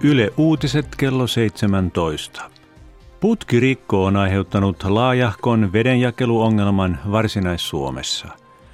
Yle Uutiset kello 17. Putkirikko on aiheuttanut laajahkon vedenjakeluongelman Varsinais-Suomessa.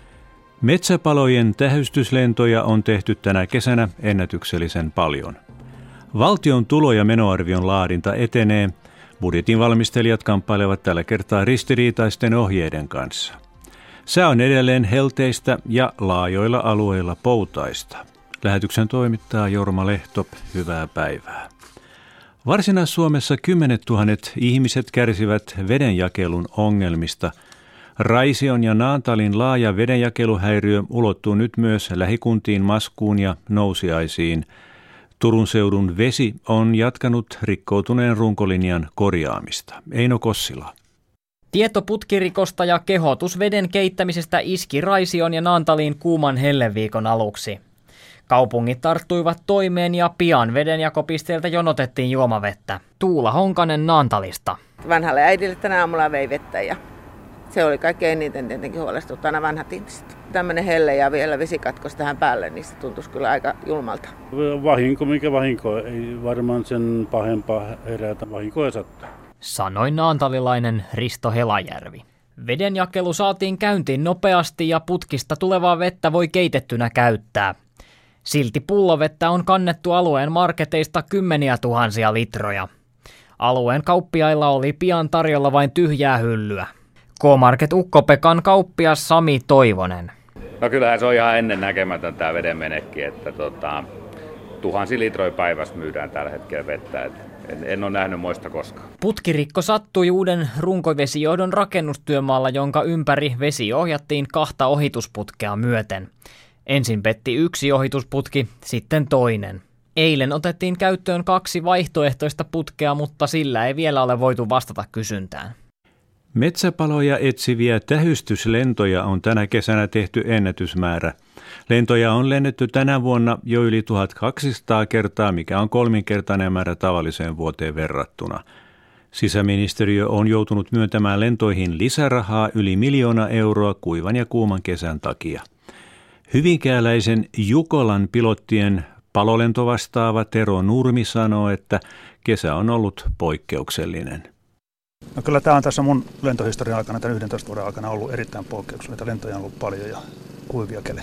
Metsäpalojen tähystyslentoja on tehty tänä kesänä ennätyksellisen paljon. Valtion tulo- ja menoarvion laadinta etenee. Budjetin valmistelijat kamppailevat tällä kertaa ristiriitaisten ohjeiden kanssa. Sää on edelleen helteistä ja laajoilla alueilla poutaista. Lähetyksen toimittaa Jorma Lehto. Hyvää päivää. Varsinais-Suomessa 10 000 ihmiset kärsivät vedenjakelun ongelmista. Raision ja Naantalin laaja vedenjakeluhäiriö ulottuu nyt myös lähikuntiin Maskuun ja Nousiaisiin. Turun seudun vesi on jatkanut rikkoutuneen runkolinjan korjaamista. Eino Kossila. Tieto putkirikosta ja kehotus veden keittämisestä iski Raision ja Naantaliin kuuman helleviikon aluksi. Kaupungit tarttuivat toimeen ja pian vedenjakopisteeltä jonotettiin juomavettä. Tuula Honkanen Naantalista. Vanhalle äidille tänä aamulla vei vettä ja se oli kaikkein eniten tietenkin huolestuttavana vanhat ihmiset. Tämmöinen helle ja vielä vesikatkos tähän päälle, niin se tuntuisi kyllä aika julmalta. Vahinko, mikä vahinko. Ei varmaan sen pahempaa herätä. Vahinko ei sattu. Sanoi naantalilainen Risto Helajärvi. Vedenjakelu saatiin käyntiin nopeasti ja putkista tulevaa vettä voi keitettynä käyttää. Silti pullovettä on kannettu alueen marketeista 10 000 litroja. Alueen kauppiailla oli pian tarjolla vain tyhjää hyllyä. K-Market Ukko-Pekan kauppias Sami Toivonen. No kyllähän se on ihan ennen näkemätön tämä vedenmenekki, että tuhansia litroja päivässä myydään tällä hetkellä vettä. En ole nähnyt moista koskaan. Putkirikko sattui uuden runkovesijohdon rakennustyömaalla, jonka ympäri vesi ohjattiin 2 ohitusputkea myöten. Ensin petti yksi ohitusputki, sitten toinen. Eilen otettiin käyttöön 2 vaihtoehtoista putkea, mutta sillä ei vielä ole voitu vastata kysyntään. Metsäpaloja etsiviä tähystyslentoja on tänä kesänä tehty ennätysmäärä. Lentoja on lennetty tänä vuonna jo yli 1200 kertaa, mikä on 3-kertainen määrä tavalliseen vuoteen verrattuna. Sisäministeriö on joutunut myöntämään lentoihin lisärahaa yli 1 miljoona euroa kuivan ja kuuman kesän takia. Hyvinkääläisen Jukolan pilottien palolentovastaava Tero Nurmi sanoo, että kesä on ollut poikkeuksellinen. No kyllä tämä on tässä mun lentohistorian aikana, tämän 11 vuoden aikana ollut erittäin poikkeuksellinen. Lentoja on ollut paljon ja kuivia kelejä.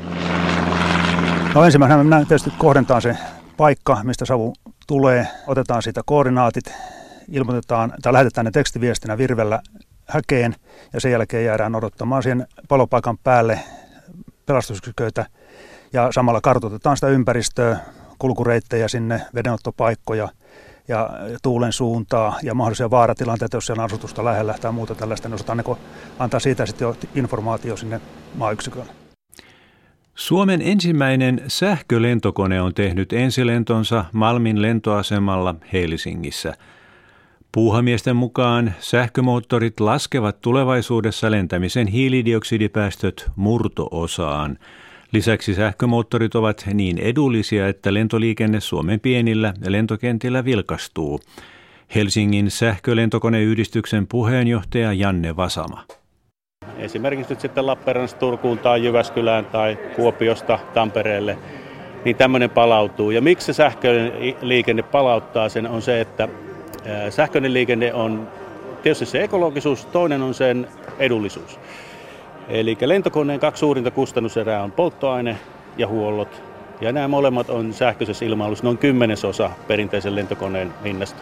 No ensimmäisenä me tietysti kohdentaan se paikka, mistä savu tulee. Otetaan siitä koordinaatit, ilmoitetaan tai lähetetään ne tekstiviestinä virvellä häkeen ja sen jälkeen jäädään odottamaan siihen palopaikan päälle pelastusyksiköitä ja samalla kartoitetaan sitä ympäristöä, kulkureittejä sinne, vedenottopaikkoja ja tuulen suuntaa ja mahdollisia vaaratilanteita, jos siellä on asutusta lähellä tai muuta tällaista, niin osataan antaa siitä sitten jo informaatio sinne maayksikölle. Suomen ensimmäinen sähkölentokone on tehnyt ensilentonsa Malmin lentoasemalla Helsingissä. Puuhamiesten mukaan sähkömoottorit laskevat tulevaisuudessa lentämisen hiilidioksidipäästöt murto-osaan. Lisäksi sähkömoottorit ovat niin edullisia, että lentoliikenne Suomen pienillä lentokentillä vilkastuu. Helsingin sähkölentokoneyhdistyksen puheenjohtaja Janne Vasama. Esimerkiksi nyt sitten Lappeenrannasta Turkuun tai Jyväskylään tai Kuopiosta Tampereelle, niin tämmöinen palautuu. Ja miksi se sähköinen liikenne palauttaa sen on se, että sähköinen liikenne on tietysti se ekologisuus, toinen on sen edullisuus. Eli lentokoneen 2 suurinta kustannuserää on polttoaine ja huollot. Ja nämä molemmat on sähköisessä ilmailussa noin 10% perinteisen lentokoneen hinnasta.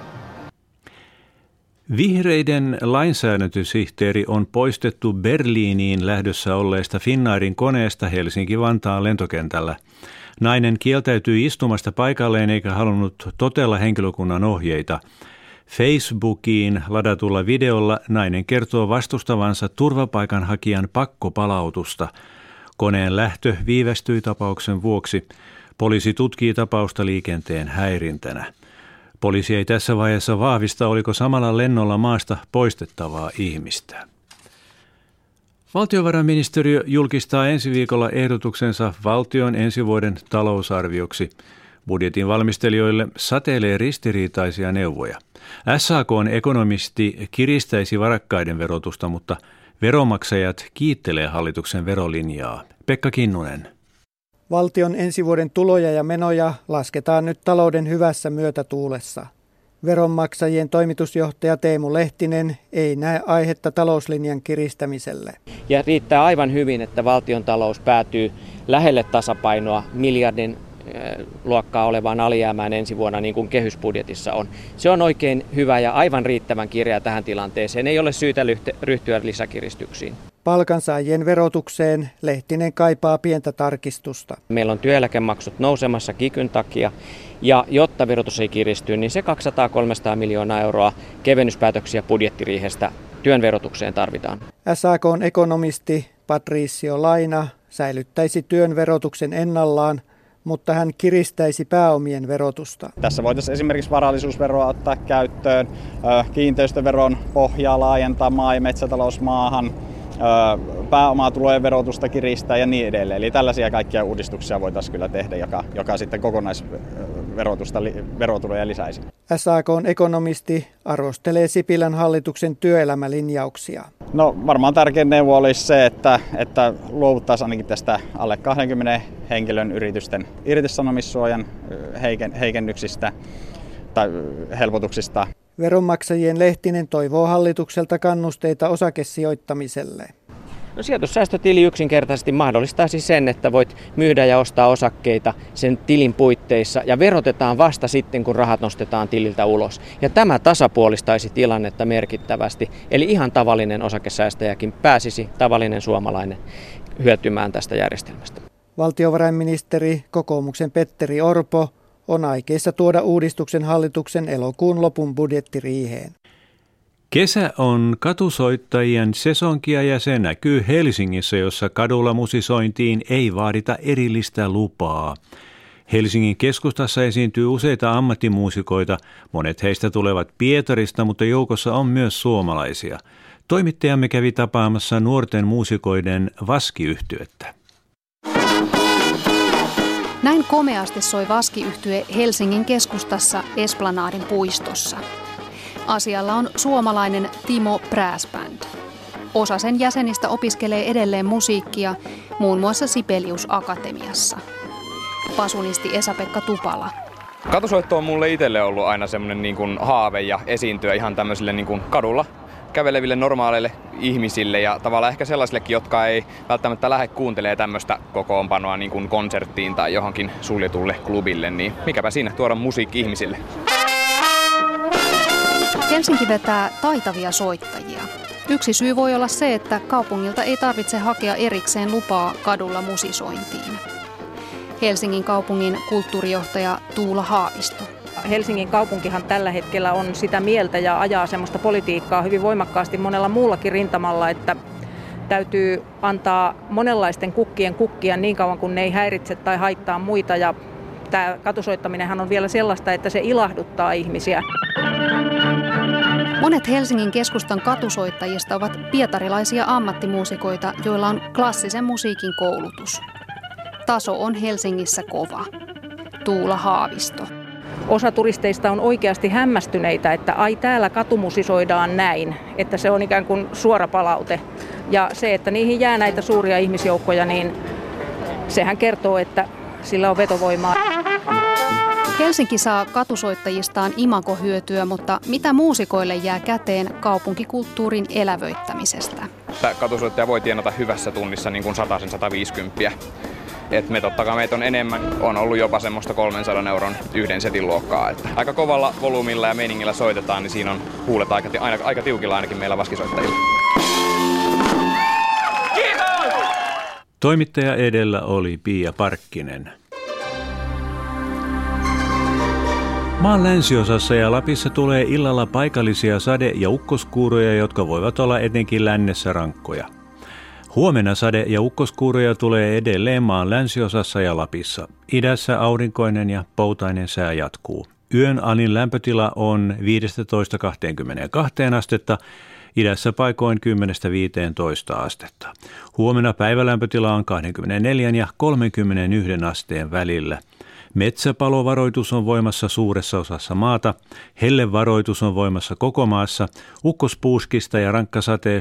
Vihreiden lainsäädäntösihteeri on poistettu Berliiniin lähdössä olleesta Finnairin koneesta Helsinki-Vantaan lentokentällä. Nainen kieltäytyi istumasta paikalleen eikä halunnut totella henkilökunnan ohjeita. Facebookiin ladatulla videolla nainen kertoo vastustavansa turvapaikanhakijan pakkopalautusta. Koneen lähtö viivästyi tapauksen vuoksi. Poliisi tutkii tapausta liikenteen häirintänä. Poliisi ei tässä vaiheessa vahvista, oliko samalla lennolla maasta poistettavaa ihmistä. Valtiovarainministeriö julkistaa ensi viikolla ehdotuksensa valtion ensi vuoden talousarvioksi. Budjetin valmistelijoille satelee ristiriitaisia neuvoja. SAK:n ekonomisti kiristäisi varakkaiden verotusta, mutta veronmaksajat kiittelee hallituksen verolinjaa. Pekka Kinnunen. Valtion ensi vuoden tuloja ja menoja lasketaan nyt talouden hyvässä myötätuulessa. Veronmaksajien toimitusjohtaja Teemu Lehtinen ei näe aihetta talouslinjan kiristämiselle. Ja riittää aivan hyvin, että valtiontalous päätyy lähelle tasapainoa miljardin luokkaa olevaan alijäämään ensi vuonna, niin kuin kehysbudjetissa on. Se on oikein hyvä ja aivan riittävän kireä tähän tilanteeseen. Ei ole syytä ryhtyä lisäkiristyksiin. Palkansaajien verotukseen Lehtinen kaipaa pientä tarkistusta. Meillä on työeläkemaksut nousemassa kikyn takia, ja jotta verotus ei kiristy, niin se 200-300 miljoonaa euroa kevennyspäätöksiä budjettiriihestä työn verotukseen tarvitaan. SAK:n ekonomisti Patricio Laina säilyttäisi työn verotuksen ennallaan, mutta hän kiristäisi pääomien verotusta. Tässä voitaisiin esimerkiksi varallisuusveroa ottaa käyttöön, kiinteistöveron pohjaa laajentaa maa- ja metsätalousmaahan, pääomatulojen verotusta kiristää ja niin edelleen. Eli tällaisia kaikkia uudistuksia voitaisiin kyllä tehdä, joka sitten verotuloja lisäisi. SAK:n ekonomisti arvostelee Sipilän hallituksen työelämälinjauksia. No varmaan tärkein neuvo olisi se, että luovuttaisiin ainakin tästä alle 20 henkilön yritysten irtisanomissuojan heikennyksistä tai helpotuksista. Veronmaksajien Lehtinen toivoo hallitukselta kannusteita osakesijoittamiselle. No, sijoitussäästötili yksinkertaisesti mahdollistaisi sen, että voit myydä ja ostaa osakkeita sen tilin puitteissa ja verotetaan vasta sitten, kun rahat nostetaan tililtä ulos. Ja tämä tasapuolistaisi tilannetta merkittävästi, eli ihan tavallinen osakesäästäjäkin pääsisi, tavallinen suomalainen, hyötymään tästä järjestelmästä. Valtiovarainministeri kokoomuksen Petteri Orpo on aikeissa tuoda uudistuksen hallituksen elokuun lopun budjettiriiheen. Kesä on katusoittajien sesonkia ja se näkyy Helsingissä, jossa kadulla musisointiin ei vaadita erillistä lupaa. Helsingin keskustassa esiintyy useita ammattimuusikoita. Monet heistä tulevat Pietarista, mutta joukossa on myös suomalaisia. Toimittajamme kävi tapaamassa nuorten muusikoiden Vaski-yhtyettä. Näin komeasti soi Vaski-yhtye Helsingin keskustassa Esplanadin puistossa. Asialla on suomalainen Timo Brass Band. Osa sen jäsenistä opiskelee edelleen musiikkia, muun muassa Sibelius Akatemiassa. Pasunisti Esa-Pekka Tupala. Katusoitto on mulle itselle ollut aina semmoinen niin kuin haave ja esiintyä ihan tämmöisille niin kuin kadulla käveleville normaaleille ihmisille ja tavallaan ehkä sellaisillekin, jotka ei välttämättä lähde kuuntelemaan tämmöistä kokoonpanoa niin kuin konserttiin tai johonkin suljetulle klubille, niin mikäpä siinä tuoda musiikki ihmisille. Helsinki vetää taitavia soittajia. Yksi syy voi olla se, että kaupungilta ei tarvitse hakea erikseen lupaa kadulla musisointiin. Helsingin kaupungin kulttuurijohtaja Tuula Haavisto. Helsingin kaupunkihan tällä hetkellä on sitä mieltä ja ajaa semmoista politiikkaa hyvin voimakkaasti monella muullakin rintamalla, että täytyy antaa monenlaisten kukkien kukkia niin kauan kuin ne ei häiritse tai haittaa muita. Ja tämä katusoittaminenhan on vielä sellaista, että se ilahduttaa ihmisiä. Monet Helsingin keskustan katusoittajista ovat pietarilaisia ammattimuusikoita, joilla on klassisen musiikin koulutus. Taso on Helsingissä kova. Tuula Haavisto. Osa turisteista on oikeasti hämmästyneitä, että ai täällä katumusisoidaan näin, että se on ikään kuin suora palaute. Ja se, että niihin jää näitä suuria ihmisjoukkoja, niin sehän kertoo, että sillä on vetovoimaa. Helsinki saa katusoittajistaan imagohyötyä, mutta mitä muusikoille jää käteen kaupunkikulttuurin elävöittämisestä? Katusoittaja voi tienata hyvässä tunnissa niin kuin 100-150. Et meitä on enemmän, on ollut jopa semmoista 300 euron yhden setin luokkaa. Että aika kovalla volyymilla ja meiningillä soitetaan, niin siinä on huulet aika tiukilla ainakin meillä vaskisoittajilla. Kiitos! Toimittaja edellä oli Pia Parkkinen. Maan länsiosassa ja Lapissa tulee illalla paikallisia sade- ja ukkoskuuroja, jotka voivat olla etenkin lännessä rankkoja. Huomenna sade- ja ukkoskuuroja tulee edelleen maan länsiosassa ja Lapissa. Idässä aurinkoinen ja poutainen sää jatkuu. Yön alin lämpötila on 15-22 astetta, idässä paikoin 10-15 astetta. Huomenna päivälämpötila on 24 ja 31 asteen välillä. Metsäpalovaroitus on voimassa suuressa osassa maata, hellevaroitus on voimassa koko maassa, ukkospuuskista ja rankkasateesta